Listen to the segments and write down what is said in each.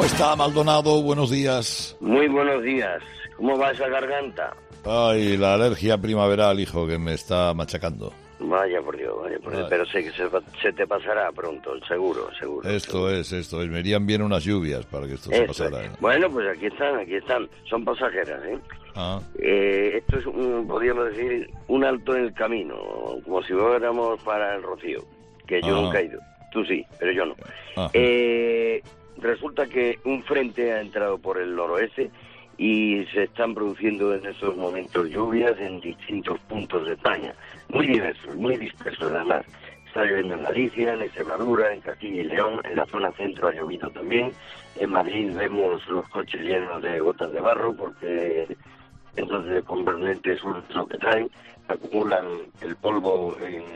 ¿Cómo está, Maldonado? Buenos días. Muy buenos días. ¿Cómo va esa garganta? Ay, la alergia primaveral, hijo, que me está machacando. Vaya por Dios, pero sé que se te pasará pronto, seguro. Esto es. Me irían bien unas lluvias para que esto se pasara. Bueno, pues aquí están. Son pasajeras, ¿eh? Esto es, podríamos decir, un alto en el camino, como si fuéramos para el Rocío, que yo nunca he ido. Tú sí, pero yo no. Resulta que un frente ha entrado por el noroeste y se están produciendo en estos momentos lluvias en distintos puntos de España, muy diversos, muy dispersos además. Está lloviendo en Galicia, en Extremadura, en Castilla y León, en la zona centro ha llovido también. En Madrid vemos los coches llenos de gotas de barro porque entonces de componentes es lo que traen, acumulan el polvo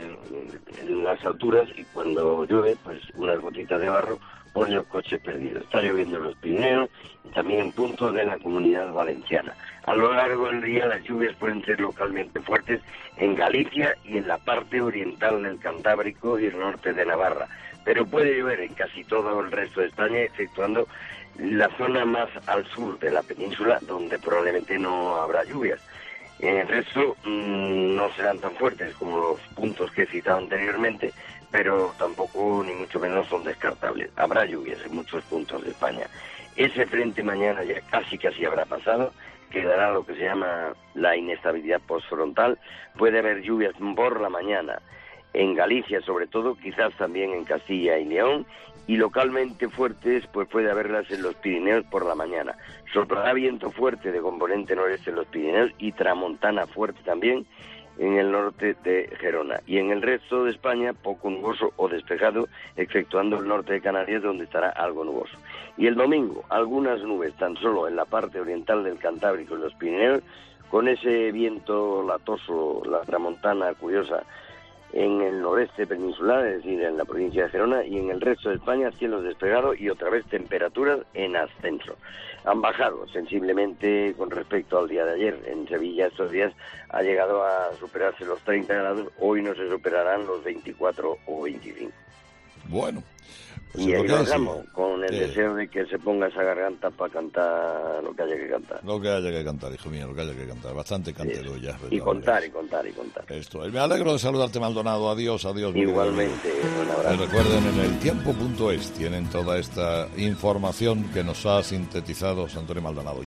en las alturas y cuando llueve, pues unas gotitas de barro por los coches perdidos. Está lloviendo en los Pirineos y también en puntos de la Comunidad Valenciana. A lo largo del día las lluvias pueden ser localmente fuertes en Galicia y en la parte oriental del Cantábrico y el norte de Navarra, pero puede llover en casi todo el resto de España, exceptuando la zona más al sur de la península, donde probablemente no habrá lluvias. En el resto no serán tan fuertes como los puntos que he citado anteriormente, pero tampoco ni mucho menos son descartables. Habrá lluvias en muchos puntos de España. Ese frente mañana ya casi habrá pasado, quedará lo que se llama la inestabilidad postfrontal. Puede haber lluvias por la mañana en Galicia sobre todo, quizás también en Castilla y León, y localmente fuertes pues puede haberlas en los Pirineos por la mañana. Soplará viento fuerte de componente noreste en los Pirineos y tramontana fuerte también en el norte de Gerona. Y en el resto de España poco nuboso o despejado, exceptuando el norte de Canarias donde estará algo nuboso. Y el domingo algunas nubes tan solo en la parte oriental del Cantábrico y los Pirineos, con ese viento latoso, la tramontana curiosa, en el noreste peninsular, es decir, en la provincia de Gerona, y en el resto de España cielos despejados y otra vez temperaturas en ascenso. Han bajado sensiblemente con respecto al día de ayer. En Sevilla estos días ha llegado a superarse los 30 grados, hoy no se superarán los 24 o 25. Bueno. Y ahí lo dejamos, con el deseo de que se ponga esa garganta para cantar lo que haya que cantar. Lo que haya que cantar, hijo mío, lo que haya que cantar. Bastante cantero ya. Y contar. Esto. Me alegro de saludarte, Maldonado. Adiós. Igualmente, un abrazo. Recuerden, en eltiempo.es tienen toda esta información que nos ha sintetizado Antonio Maldonado.